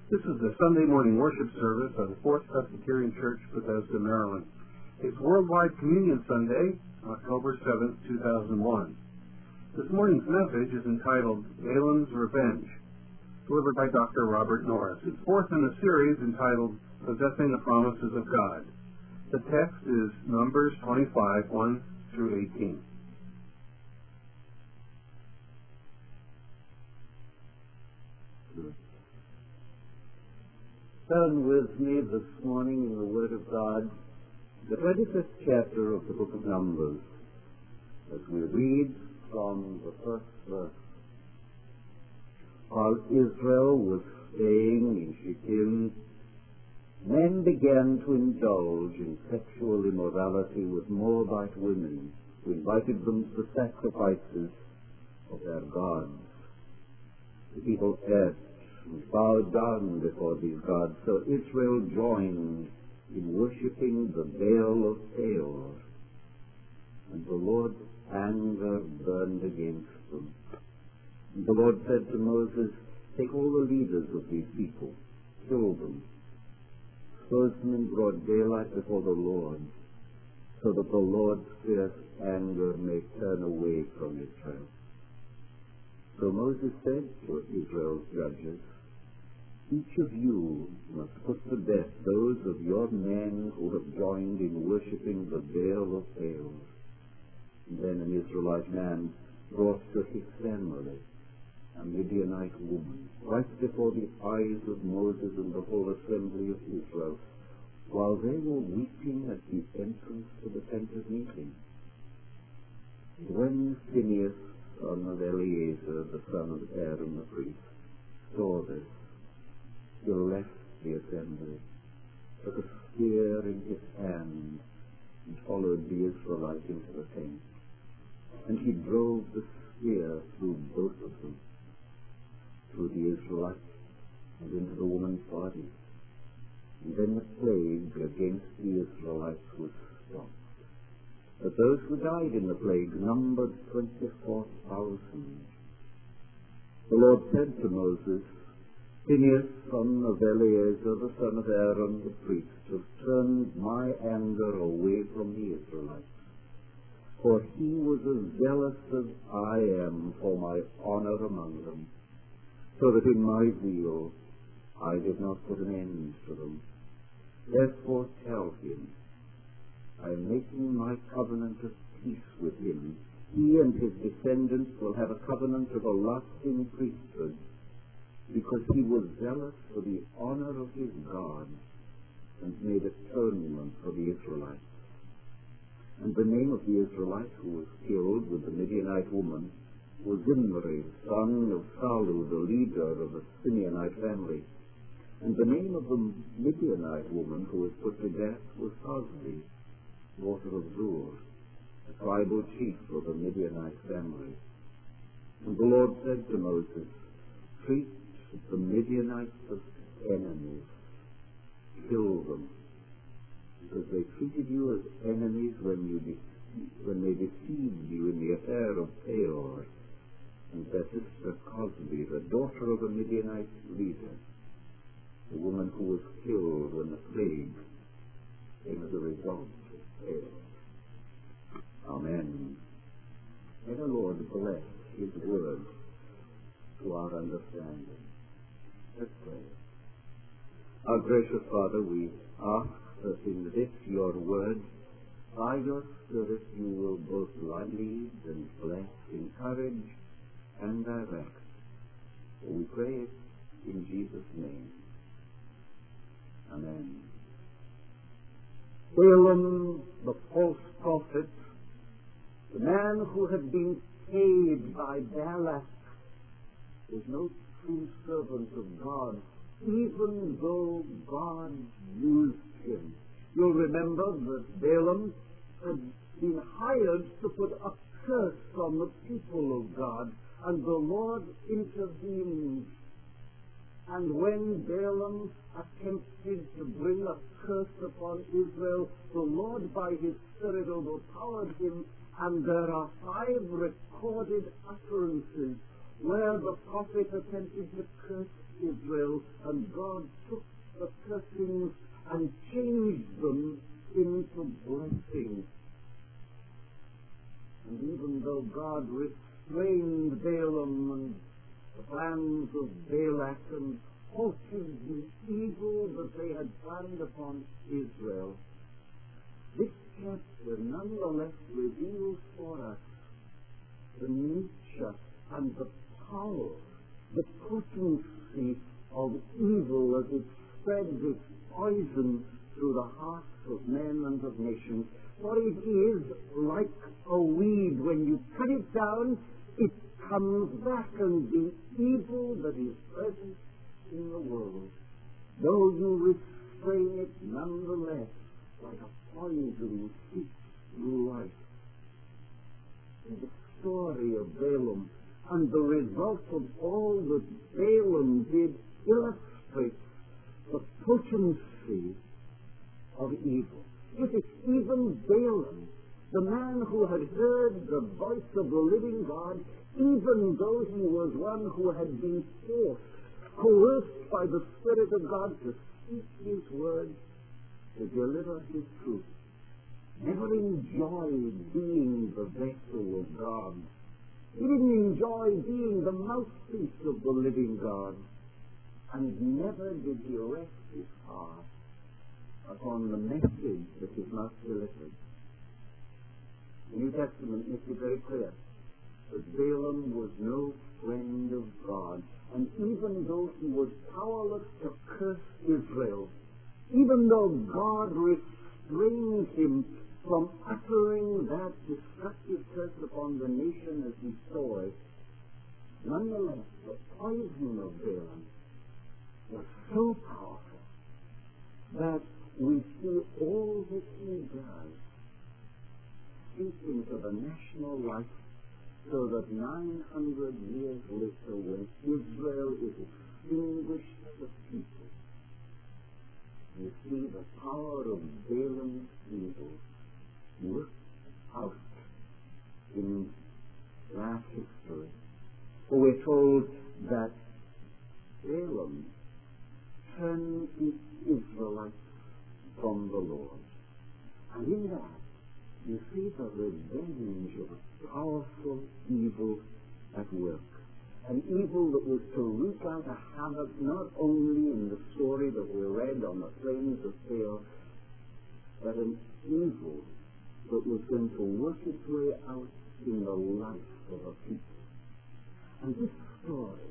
This is the Sunday morning worship service of the Fourth Presbyterian Church, Bethesda, Maryland. It's Worldwide Communion Sunday, October 7th, 2001. This morning's message is entitled Balaam's Revenge, delivered by Dr. Robert Norris. It's fourth in a series entitled Possessing the Promises of God. The text is Numbers 25, 1 through 18. Turn with me this morning in the Word of God, the 25th chapter of the book of Numbers, as we read from the first verse. While Israel was staying in Shittim, men began to indulge in sexual immorality with Moabite women who invited them to the sacrifices of their gods. The people ate and bowed down before these gods, so Israel joined in worshipping the Baal of Peor, and the Lord's anger burned against them. And the Lord said to Moses, "Take all the leaders of these people, kill them, expose them in broad daylight before the Lord, so that the Lord's fierce anger may turn away from Israel." So Moses said to Israel's judges, "Each of you must put to death those of your men who have joined in worshipping the Baal of Peor." And then an Israelite man brought to his family a Midianite woman, right before the eyes of Moses and the whole assembly of Israel, while they were weeping at the entrance to the tent of meeting. When Phinehas, son of Eleazar, the son of Aaron the priest, saw this, he left the assembly, took a spear in his hand, and followed the Israelite into the tent. And he drove the spear through both of them, through the Israelite and into the woman's body. And then the plague against the Israelites was stopped. But those who died in the plague numbered 24,000. The Lord said to Moses, "Phinehas, son of Eleazar, the son of Aaron the priest, has turned my anger away from the Israelites. For he was as zealous as I am for my honor among them, so that in my zeal I did not put an end to them. Therefore tell him, I am making my covenant of peace with him. He and his descendants will have a covenant of a lasting priesthood, because he was zealous for the honor of his God and made atonement for the Israelites." And the name of the Israelite who was killed with the Midianite woman was Zimri, son of Salu, the leader of the Simeonite family. And the name of the Midianite woman who was put to death was Cosbi, daughter of Zur, the tribal chief of the Midianite family. And the Lord said to Moses, "Treat the Midianites as enemies. Kill them, because they treated you as enemies when they deceived you in the affair of Peor and their sister Cosbi, the daughter of a Midianite leader, the woman who was killed when the plague came as a result of Peor." Amen. May the Lord bless his word to our understanding. Let's pray. Our gracious Father, we ask that in this your word, by your Spirit, you will both lead and bless, encourage, and direct. For we pray it in Jesus' name. Amen. Balaam, the false prophet, the man who had been paid by Balak, was no true servant of God, even though God used him. You'll remember that Balaam had been hired to put a curse on the people of God, and the Lord intervened. And when Balaam attempted to bring a curse upon Israel, the Lord by his Spirit overpowered him, and there are 5 recorded utterances where the prophet attempted to curse Israel, and God took the cursings and changed them into blessings. And even though God restrained Balaam and the plans of Balak and halted the evil that they had planned upon Israel, this chapter nonetheless reveals for us the nature and the power, the potency of evil as it spreads its poison through the hearts of men and of nations. For it is like a weed. When you cut it down, it comes back, and the evil that is present in the world, though you restrain it, nonetheless, like a poison, seeps through life. In the story of Balaam and the result of all that Balaam did illustrates the potency of evil. You see, even Balaam, the man who had heard the voice of the living God, even though he was one who had been coerced by the Spirit of God to speak his word, to deliver his truth, never enjoyed being the vessel of God. He didn't enjoy being the mouthpiece of the living God, and never did he rest his heart upon the message that his mouth delivered. The New Testament makes it very clear that Balaam was no friend of God, and even though he was powerless to curse Israel, even though God restrained him from uttering that destructive curse upon the nation as he saw it, nonetheless, the poison of Balaam was so powerful that we see all that he does seep into the national life, so that 900 years later, when Israel is extinguished as a people, you see the power of Balaam's evil worked out in that history. For we're told that Balaam turned the Israelites from the Lord. And in that, you see the revenge of a powerful evil at work. An evil that was to wreak out a havoc not only in the story that we read on the plains of Peor, but an evil that was going to work its way out in the life of a people. And this story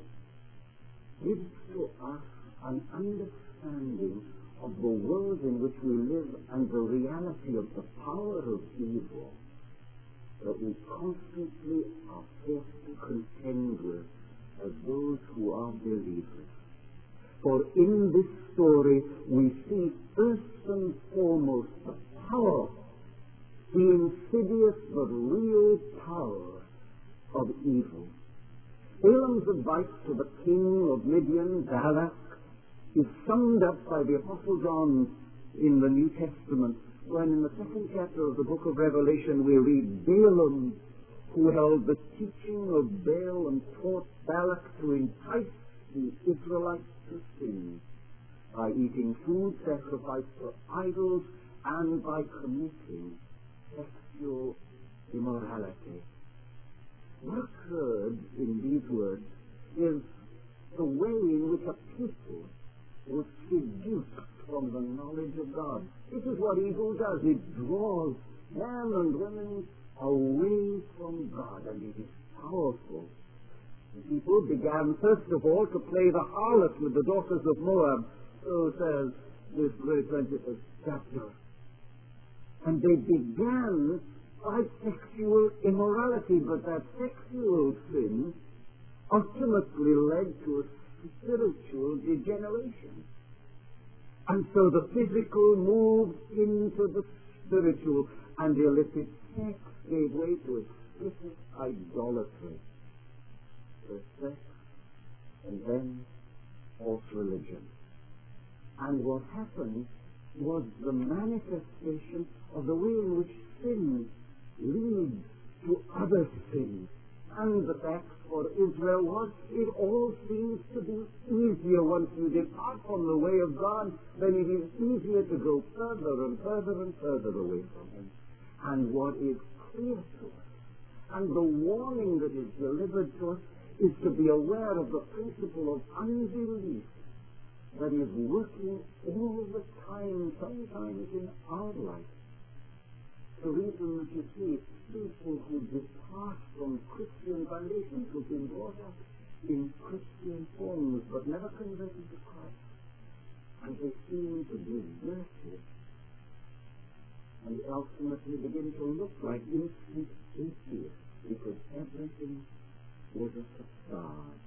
gives to us an understanding of the world in which we live and the reality of the power of evil that we constantly are forced to contend with as those who are believers. For in this story we see first and foremost the power, the insidious but real power of evil. Balaam's advice to the king of Midian, Balak, is summed up by the Apostle John in the New Testament, when in the second chapter of the book of Revelation we read, Balaam, who held the teaching of Baal and taught Balak to entice the Israelites to sin by eating food sacrificed to idols and by committing sexual immorality. What occurred in these words is the way in which a people was seduced from the knowledge of God. This is what evil does. It draws men and women away from God, and it is powerful. The people began, first of all, to play the harlot with the daughters of Moab, so says this great 25th chapter. And they began by sexual immorality, but that sexual sin ultimately led to a spiritual degeneration. And so the physical moved into the spiritual, and illicit sex gave way to explicit idolatry. First sex, and then false religion. And what happened was the manifestation of the way in which sin leads to other sins, and the fact for Israel was, it all seems to be easier once you depart from the way of God, then it is easier to go further and further and further away from Him. And what is clear to us, and the warning that is delivered to us, is to be aware of the principle of unbelief that is working all the time, sometimes in our life. The reason that you see people who depart from Christian foundations, who've been brought up in Christian homes but never converted to Christ, and they seem to be dirty, and ultimately begin to look like instant atheists because everything was a facade.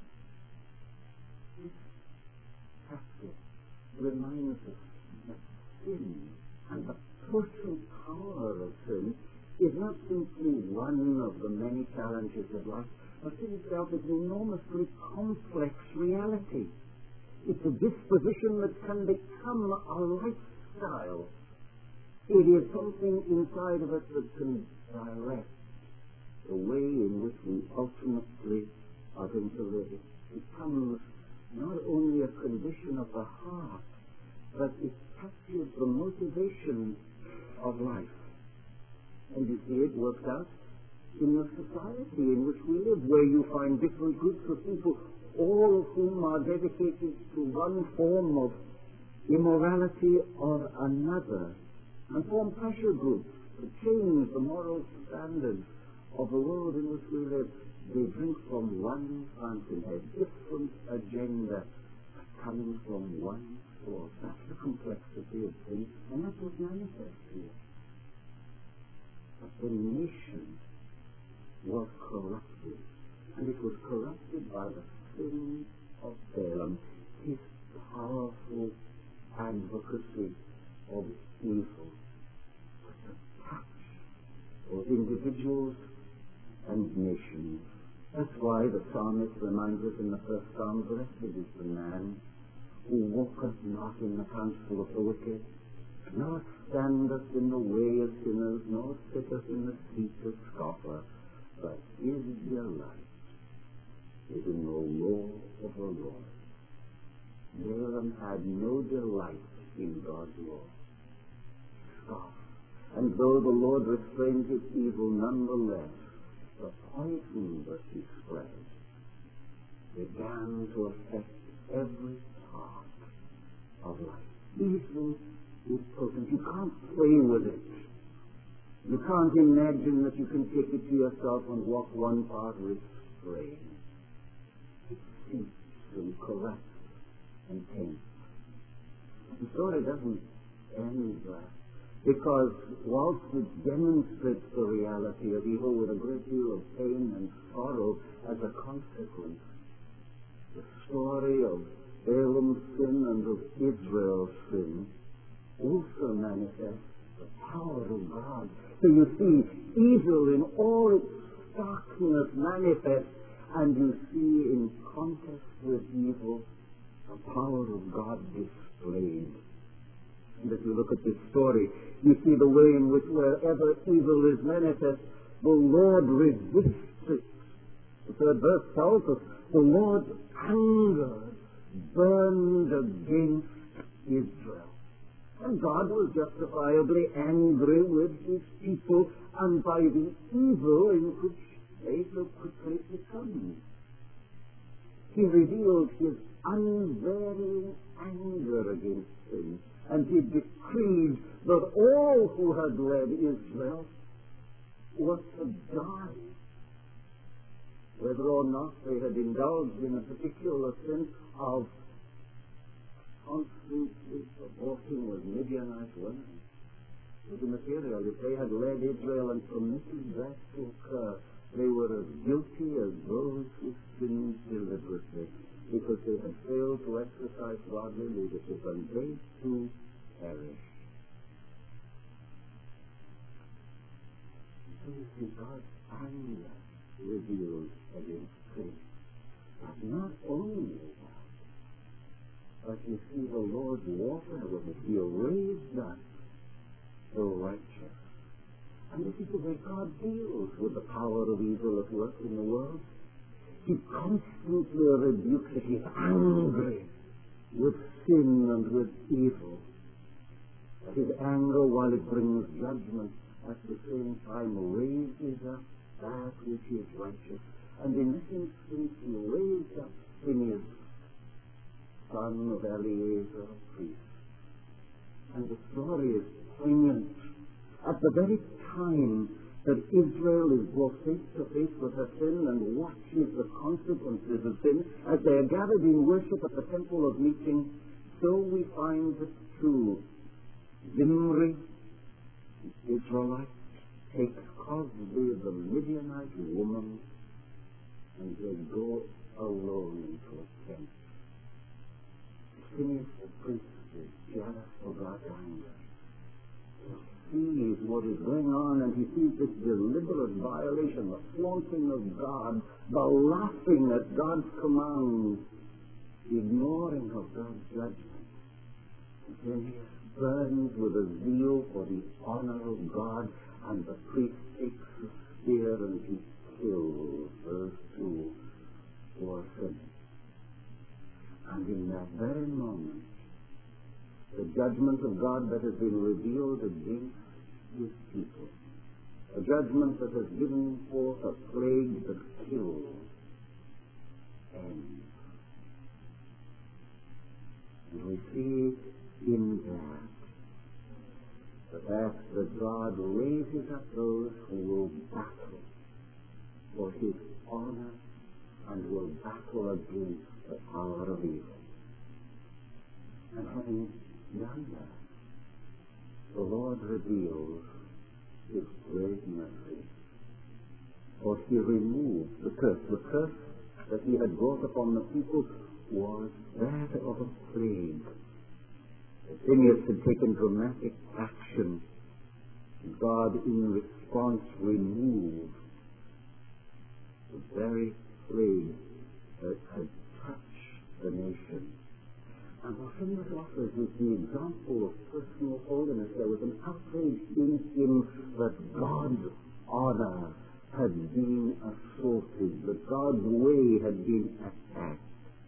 This chapter reminds us that sin and the total power of sin is not simply one of the many challenges of life, but in itself is an enormously complex reality. It's a disposition that can become a lifestyle. It is something inside of us that can direct the way in which we ultimately are going to live. It becomes not only a condition of the heart, but it captures the motivation of life. And you see it worked out in the society in which we live, where you find different groups of people, all of whom are dedicated to one form of immorality or another, and form pressure groups to change the moral standards of the world in which we live. They drink from one fountainhead, different agenda coming from one source. That's the complexity of things, and that's what manifests here. But the nation was corrupted, and it was corrupted by the sin of Balaam, his powerful advocacy of evil, was to touch both individuals and nations. That's why the psalmist reminds us in the first psalm, blessed is the man who walketh not in the counsel of the wicked, nor standeth in the way of sinners, nor sitteth in the seat of scoffers, but his delight is in the law of the Lord. Balaam had no delight in God's law. Scoff. And though the Lord restrained his evil, nonetheless, the poison that he spread began to affect every part of life. Evil is potent. You can't play with it. You can't imagine that you can take it to yourself and walk one part restrained. It seeps and corrupts and taints. The story doesn't end there, because whilst it demonstrates the reality of evil with a great deal of pain and sorrow as a consequence, the story of Balaam's sin and of Israel's sin also manifests the power of God. So you see evil in all its starkness manifest, and you see in contest with evil the power of God displayed. And if you look at this story, you see the way in which wherever evil is manifest, the Lord resists it. The third verse tells us the Lord's anger burned against Israel. And God was justifiably angry with his people and by the evil in which they so quickly succumbed. He revealed his unvarying anger against sin, and he decreed that all who had led Israel were to die, whether or not they had indulged in a particular sin of constantly aborting with Midianite women. It was immaterial. If they had led Israel and permitted that to occur, they were as guilty as those who sinned deliberately, because they had failed to exercise godly leadership, and they too perished. So you see God's anger revealed against sin. But not only that, but you see the Lord's warfare with it. He raised up the righteous. And this is the way God deals with the power of evil at work in the world. He constantly rebukes it. He's angry with sin and with evil. But his anger, while it brings judgment, at the same time raises up that which is righteous. And in this instance, he raised up Phinehas, son of Eleazar, priest. And the story is poignant. At the very time that Israel is brought face to face with her sin and watches the consequences of sin, as they are gathered in worship at the temple of meeting, so we find that too Zimri, the Israelite, takes Cosby, the Midianite woman, and they go alone into a tent. Phinehas the priest is jealous of God's anger. He sees what is going on, and he sees this deliberate violation, the flaunting of God, the laughing at God's commands, the ignoring of God's judgment. And Phinehas burns with a zeal for the honor of God, and the priest takes a spear and he kills those two who are sinning. And in that very moment, the judgment of God that has been revealed against his people, a judgment that has given forth a plague that kills, ends. And we see in that the fact that God raises up those who will battle for his honor and will battle against the power of evil. And having done that, the Lord reveals his great mercy. For he removed the curse. The curse that he had brought upon the people was that of a plague. Phinehas had taken dramatic action. God, in response, removed the very plague that had touched the nation. And what Phinehas offers is the example of personal holiness. There was an outrage in him that God's honor had been assaulted, that God's way had been attacked.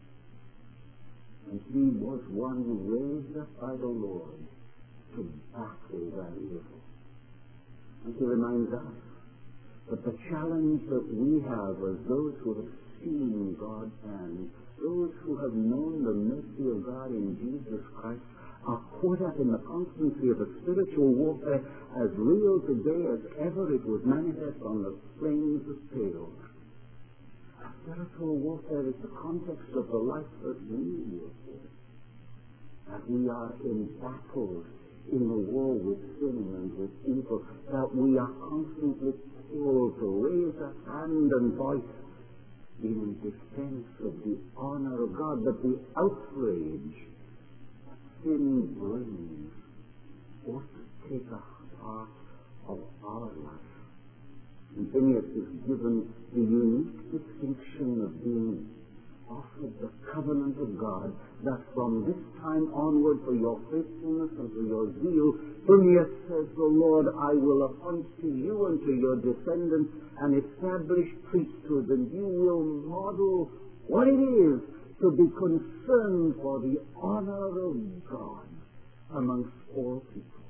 And he was one raised up by the Lord to battle that evil. And he reminds us that the challenge that we have as those who have seen God's hand, those who have known the mercy of God in Jesus Christ, are caught up in the constancy of a spiritual warfare as real today as ever it was manifest on the plains of Peor. Spiritual warfare is the context of the life that we live in. That we are in battle in the war with sin and with evil. That we are constantly called to raise a hand and voice in defense of the honor of God. That the outrage that sin brings ought to take a part of our life. And Phinehas is given the unique distinction of being offered the covenant of God, that from this time onward, for your faithfulness and for your zeal, Phinehas says, the Lord, I will appoint to you and to your descendants an established priesthood, and you will model what it is to be concerned for the honor of God amongst all people.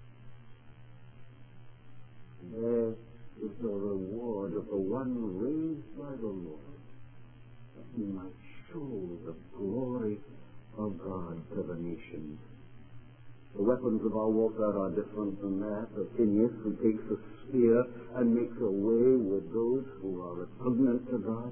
There is the reward of the one raised by the Lord, that he might show the glory of God to the nations. The weapons of our warfare are different than that of Phinehas, who takes a spear and makes away with those who are repugnant to God.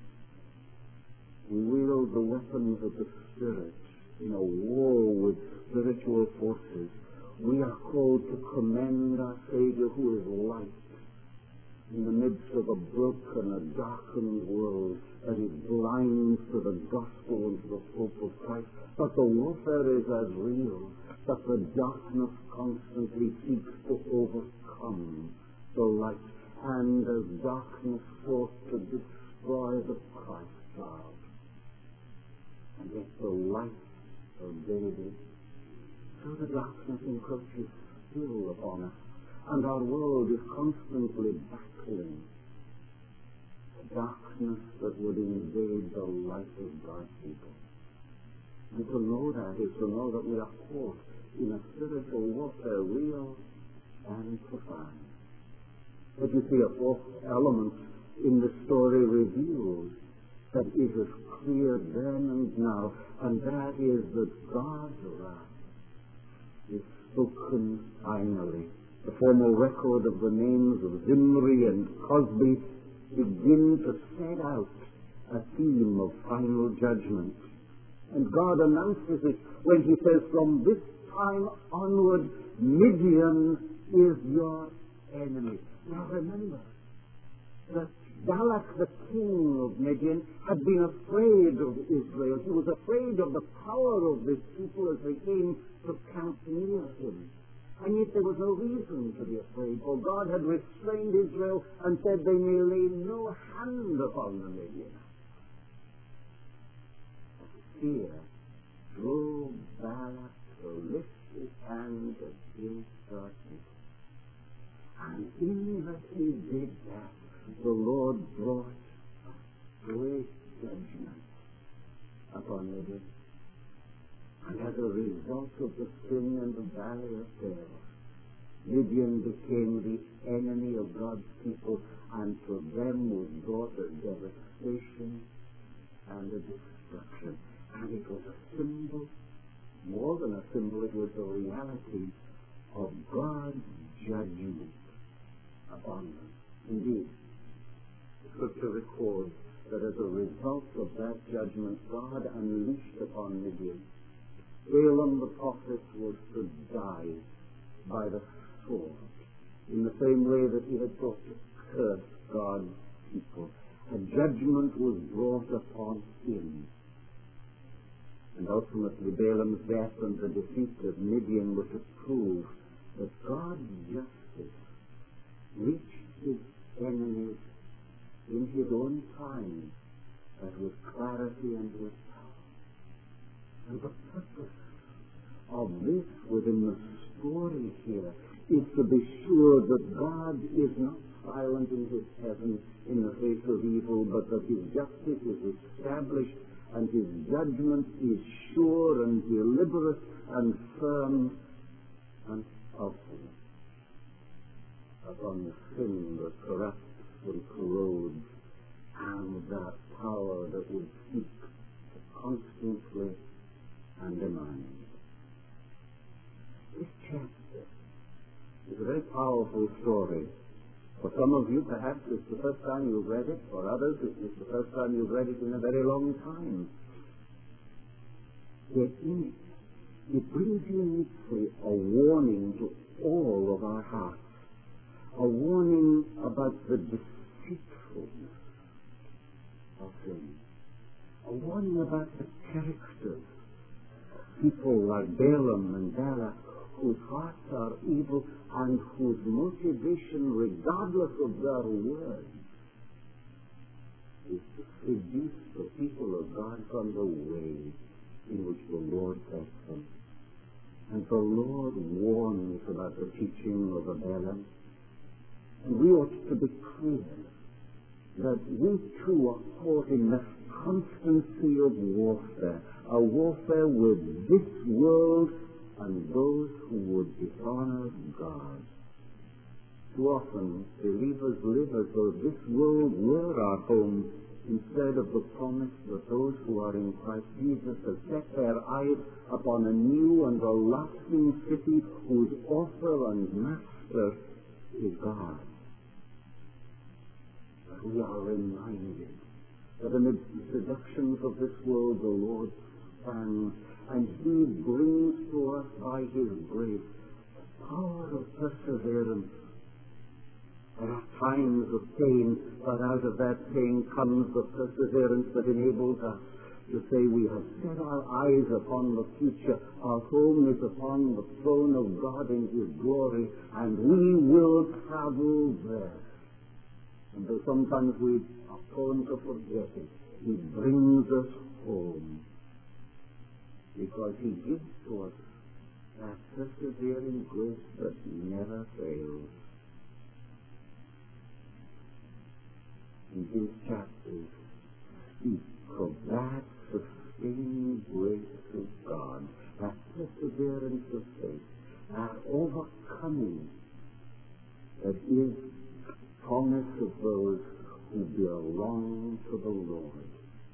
We wield the weapons of the Spirit in a war with spiritual forces. We are called to commend our Savior, who is light, in the midst of a broken, a darkened world that is blind to the gospel and to the hope of Christ. But the warfare is as real that the darkness constantly seeks to overcome the light, and as darkness sought to destroy the Christ child. And yet the light of David, so the darkness encroaches still upon us. And our world is constantly battling darkness that would invade the life of God's people. And to know that is to know that we are caught in a spiritual warfare, real and profound. But you see, a fourth element in the story revealed that is as clear then and now, and that is that God's wrath is spoken finally. The formal record of the names of Zimri and Cosby begin to set out a theme of final judgment. And God announces it when he says, from this time onward, Midian is your enemy. Now remember that Balak, the king of Midian, had been afraid of Israel. He was afraid of the power of this people as they came to camp near him. And yet there was no reason to be afraid, for God had restrained Israel and said they may lay no hand upon the Midianites. Fear drove Balak to lift his hand against God's people. And in that he did that, the Lord brought great judgment upon Midian. And as a result of the sin in the valley of Terror, Midian became the enemy of God's people, and to them was brought a devastation and a destruction. And it was a symbol, more than a symbol, it was a reality of God's judgment upon them. Indeed, Scripture records that as a result of that judgment, God unleashed upon Midian. Balaam the prophet was to die by the sword, in the same way that he had sought to curse God's people. A judgment was brought upon him. And ultimately Balaam's death and the defeat of Midian were to prove that God's justice reached his enemies in his own time, but with clarity and with power. And the purpose of this within the story here is to be sure that God is not silent in his heaven in the face of evil, but that his justice is established and his judgment is sure and deliberate and firm and ultimate upon the sin that corrupts and corrodes, and that power that would seek to constantly undermine. This chapter is a very powerful story. For some of you, perhaps it's the first time you've read it. For others, it's the first time you've read it in a very long time. Yet in it brings uniquely a warning to all of our hearts. A warning about the deceitfulness of sin. A warning about the characters of people like Balaam and Balak, whose hearts are evil and whose motivation, regardless of their words, is to seduce the people of God from the way in which the Lord sets them. And the Lord warns about the teaching of Balaam. And we ought to be clear that we too are caught in this constancy of warfare, a warfare with this world and those who would dishonor God. Too often, believers live as though this world were our home, instead of the promise that those who are in Christ Jesus have set their eyes upon a new and a lasting city whose author and master is God. But we are reminded that amidst the seductions of this world, the Lord stands, and he brings to us by his grace the power of perseverance. There are times of pain, but out of that pain comes the perseverance that enables us to say we have set our eyes upon the future. Our home is upon the throne of God in his glory, and we will travel there. And though sometimes we are prone to forget it, he brings us home, because he gives to us that persevering grace that never fails. these chapters speak of that sustaining grace of God, that perseverance of faith, that overcoming that is promise of those who belong to the Lord.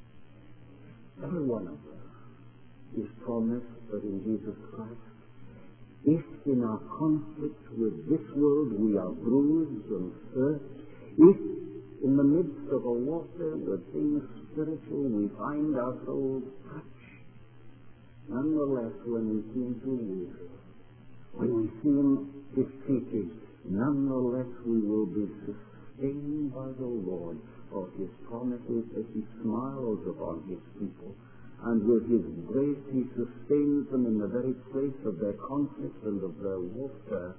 Every one of us is promised that in Jesus Christ, if in our conflict with this world we are bruised and hurt, if in the midst of a warfare with things spiritual we find ourselves touched, nonetheless when we seem too weak, when we seem defeated, nonetheless we will be sustained by the Lord, for his promises that he smiles upon his people, and with his grace he sustains them in the very place of their conflict and of their warfare,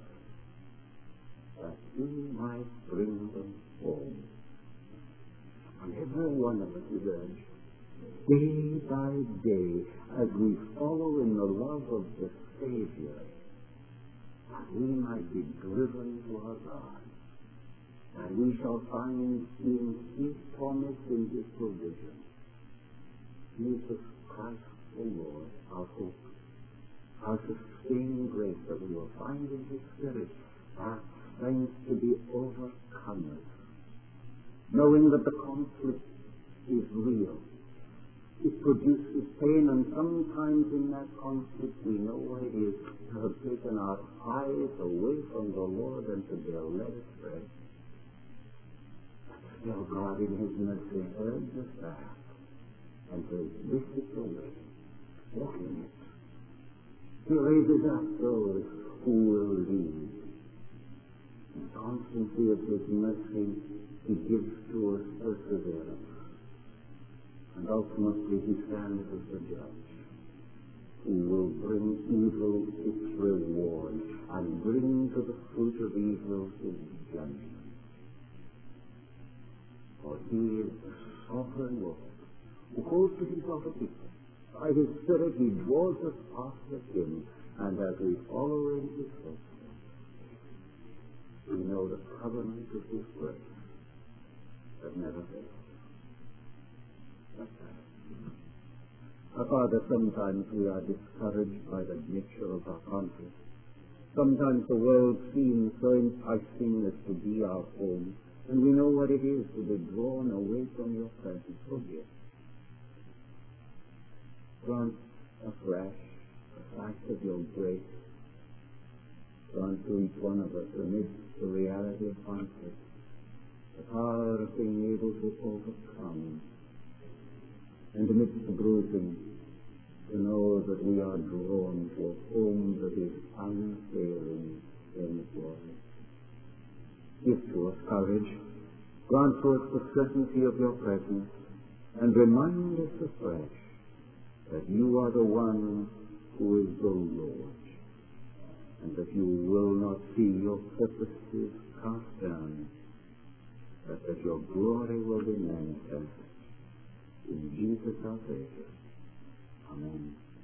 that he might bring them home. And every one of us is urged, day by day, as we follow in the love of the Savior, that we might be driven to our God, and we shall find in his promise, in his provision, Jesus Christ the Lord, our hope, our sustaining grace, that we will find in his Spirit our strength to be overcomers, knowing that the conflict is real. It produces pain, and sometimes in that conflict we know what it is to have taken our eyes away from the Lord and to be led astray. But still God in his mercy urges us back and says, this is the way, walk in it. He raises up those who will lead. In constancy of his mercy, he gives to us perseverance. And ultimately he stands as the judge, who will bring evil its reward and bring to the fruit of evil his judgment. For he is the sovereign Lord, who holds to himself a people. By his Spirit he draws us after him, and as we follow in his footsteps, we know the covenant of his grace that never fails. Father, sometimes we are discouraged by the nature of our conflict. Sometimes the world seems so enticing as to be our home, and we know what it is to be drawn away from your presence. Forgive. Grant afresh a sight of your grace. Grant to each one of us amidst the reality of conflict the power of being able to overcome, and amidst the bruising, to know that we are drawn to a home that is unfailing in glory. Give to us courage, grant to us the certainty of your presence, and remind us afresh that you are the one who is the Lord, and that you will not see your purposes cast down, but that your glory will be manifest. In Jesus our Savior. Amen.